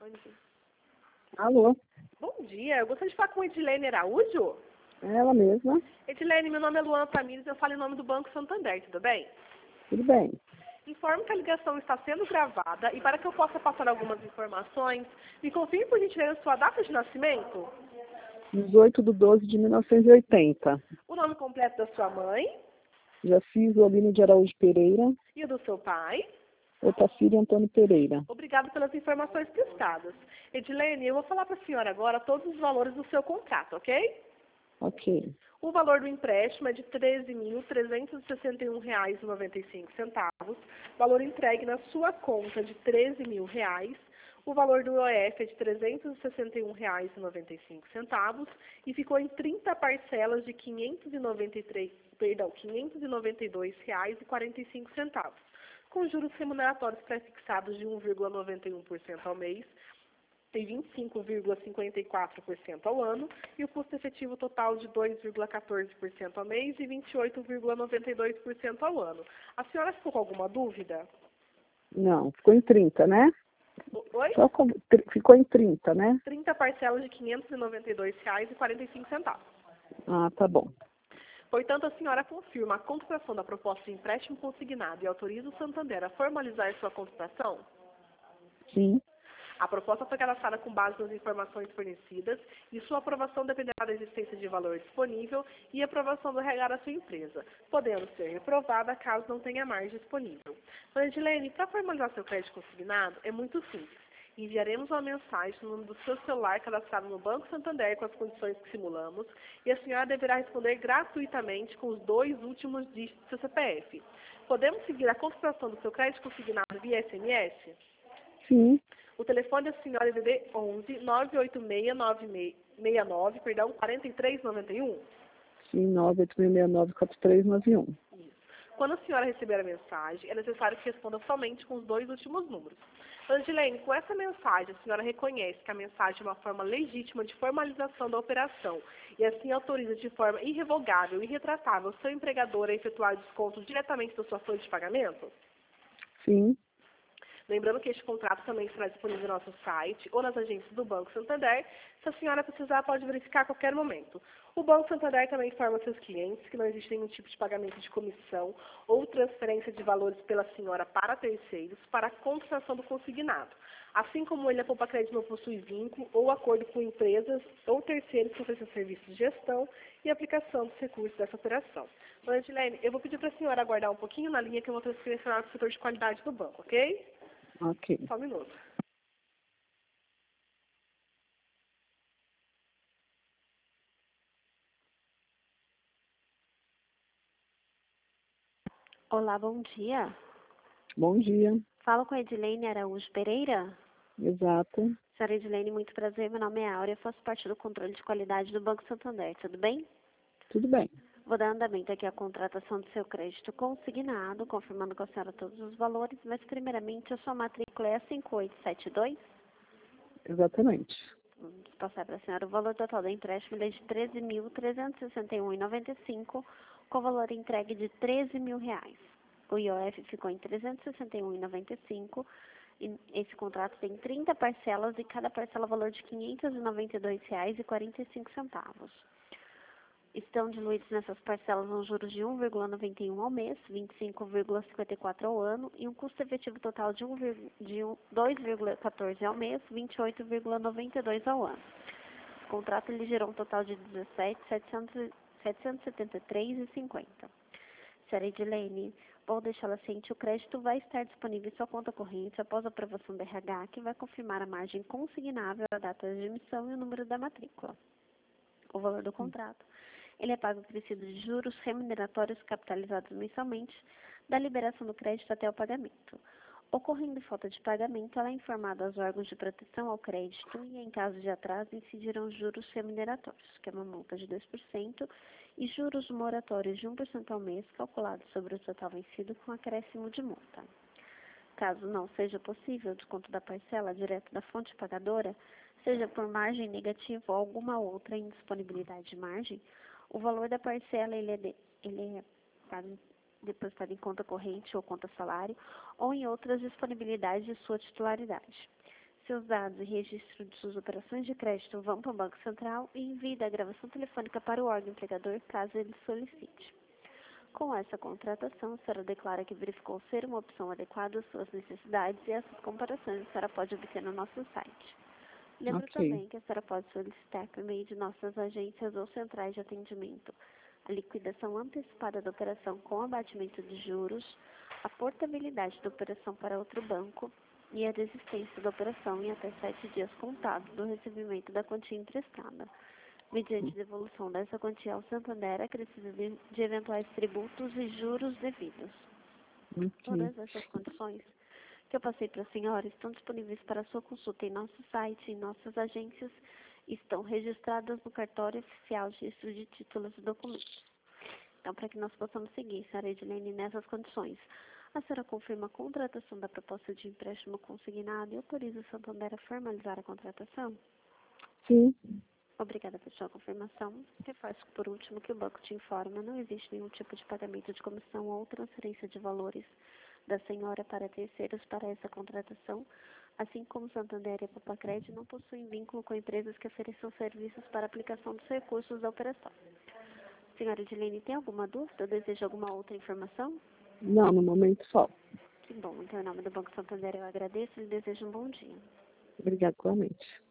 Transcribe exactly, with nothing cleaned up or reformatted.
Alô? Bom dia, eu gostaria de falar com a Edilene Araújo. É ela mesma. Edilene, meu nome é Luana Tamires, eu falo em nome do Banco Santander, tudo bem? Tudo bem. Informo que a ligação está sendo gravada e para que eu possa passar algumas informações, me confirme por gentileza sua data de nascimento, dezoito de doze de mil novecentos e oitenta. o nome completo da sua mãe Jaci Isolino de Araújo Pereira. e o do seu pai. Otacílio Antônio Pereira. Obrigado pelas informações prestadas. Edilene, eu vou falar para a senhora agora todos os valores do seu contrato, ok? Ok. O valor do empréstimo é de treze mil trezentos e sessenta e um reais e noventa e cinco centavos. Valor entregue na sua conta de treze mil reais. O valor do O F é de trezentos e sessenta e um reais e noventa e cinco centavos e ficou em trinta parcelas de quinhentos e noventa e três, perdão, quinhentos e noventa e dois reais e quarenta e cinco centavos, com juros remuneratórios pré-fixados de um vírgula noventa e um por cento ao mês e vinte e cinco vírgula cinquenta e quatro por cento ao ano, e o custo efetivo total de dois vírgula quatorze por cento ao mês e vinte e oito vírgula noventa e dois por cento ao ano. A senhora ficou com alguma dúvida? Não, ficou em trinta, né? Oi? Só com- tr- ficou em trinta, né? trinta parcelas de quinhentos e noventa e dois reais e quarenta e cinco centavos. Ah, tá bom. Portanto, a senhora confirma a contratação da proposta de empréstimo consignado e autoriza o Santander a formalizar sua contratação? Sim. A proposta foi cadastrada com base nas informações fornecidas e sua aprovação dependerá da existência de valor disponível e aprovação do R H da sua empresa, podendo ser reprovada caso não tenha margem disponível. Dona Edilene, para formalizar seu crédito consignado, é muito simples. Enviaremos uma mensagem no número do seu celular cadastrado no Banco Santander com as condições que simulamos e a senhora deverá responder gratuitamente com os dois últimos dígitos do seu C P F. Podemos seguir a contratação do seu crédito consignado via S M S? Sim. O telefone da senhora é D D onze nove oito seis nove seis nove, perdão, quatro três nove um. Sim, nove oito seis nove quatro três nove um. Isso. Quando a senhora receber a mensagem, é necessário que responda somente com os dois últimos números. Dona Edilene, com essa mensagem, a senhora reconhece que a mensagem é uma forma legítima de formalização da operação e assim autoriza de forma irrevogável e irretratável o seu empregador a efetuar desconto diretamente da sua folha de pagamento? Sim. Lembrando que este contrato também será disponível no nosso site ou nas agências do Banco Santander. Se a senhora precisar, pode verificar a qualquer momento. O Banco Santander também informa seus clientes que não existe nenhum tipo de pagamento de comissão ou transferência de valores pela senhora para terceiros para a contratação do consignado. Assim como ele, a Poupa Crédito não possui vínculo ou acordo com empresas ou terceiros que oferecem serviços de gestão e aplicação dos recursos dessa operação. Dona Edilene, eu vou pedir para a senhora aguardar um pouquinho na linha que eu vou transferir para o setor de qualidade do banco, ok? Ok. Só um minuto. Olá, bom dia. Bom dia. Falo com a Edilene Araújo Pereira. Exato. Senhora Edilene, muito prazer. Meu nome é Áurea, faço parte do controle de qualidade do Banco Santander. Tudo bem? Tudo bem. Vou dar andamento aqui à contratação do seu crédito consignado, confirmando com a senhora todos os valores, mas primeiramente a sua matrícula é a cinco oito sete dois. Exatamente. Vamos passar para a senhora o valor total do empréstimo ele é de treze mil trezentos e sessenta e um reais e noventa e cinco centavos, com valor entregue de treze mil reais. O I O F ficou em trezentos e sessenta e um reais e noventa e cinco centavos. E esse contrato tem trinta parcelas e cada parcela valor de quinhentos e noventa e dois reais e quarenta e cinco centavos. Estão diluídos nessas parcelas um juros de um vírgula noventa e um ao mês, vinte e cinco vírgula cinquenta e quatro ao ano e um custo efetivo total de, um, de um, dois vírgula quatorze ao mês, vinte e oito vírgula noventa e dois ao ano. O contrato ele gerou um total de dezessete mil setecentos e setenta e três reais e cinquenta centavos. Senhora Edilene, vou deixá-la ciente, o crédito vai estar disponível em sua conta corrente após a aprovação do R H, que vai confirmar a margem consignável, a data de emissão e o número da matrícula. O valor do contrato. Ele é pago acrescido de juros remuneratórios capitalizados mensalmente, da liberação do crédito até o pagamento. Ocorrendo falta de pagamento, ela é informada aos órgãos de proteção ao crédito e, em caso de atraso, incidirão juros remuneratórios, que é uma multa de dois por cento, e juros moratórios de um por cento ao mês, calculados sobre o total vencido com acréscimo de multa. Caso não seja possível o desconto da parcela direto da fonte pagadora, seja por margem negativa ou alguma outra indisponibilidade de margem, o valor da parcela ele é, de, ele é pago, depositado em conta corrente ou conta salário ou em outras disponibilidades de sua titularidade. Seus dados e registro de suas operações de crédito vão para o Banco Central e envie a gravação telefônica para o órgão empregador caso ele solicite. Com essa contratação, a senhora declara que verificou ser uma opção adequada às suas necessidades e essas comparações a senhora pode obter no nosso site. Lembro Ok. também que a senhora pode solicitar por meio de nossas agências ou centrais de atendimento a liquidação antecipada da operação com abatimento de juros, a portabilidade da operação para outro banco e a desistência da operação em até sete dias contados do recebimento da quantia emprestada, mediante devolução dessa quantia ao Santander acrescida de, de eventuais tributos e juros devidos. Ok. Todas essas condições que eu passei para a senhora estão disponíveis para sua consulta em nosso site, em nossas agências, e estão registradas no cartório oficial de registro de títulos e documentos. Então, para que nós possamos seguir, senhora Edilene, nessas condições, a senhora confirma a contratação da proposta de empréstimo consignado e autoriza o Santander a formalizar a contratação? Sim. Obrigada por sua confirmação. Reforço, por último, que o banco te informa não existe nenhum tipo de pagamento de comissão ou transferência de valores da senhora para terceiros para essa contratação, assim como Santander e a Papacred não possuem vínculo com empresas que ofereçam serviços para aplicação dos recursos da operação. Senhora Edilene, tem alguma dúvida ou deseja alguma outra informação? Não, no momento só. Que bom. Então, em nome do Banco Santander, eu agradeço e desejo um bom dia. Obrigada, igualmente.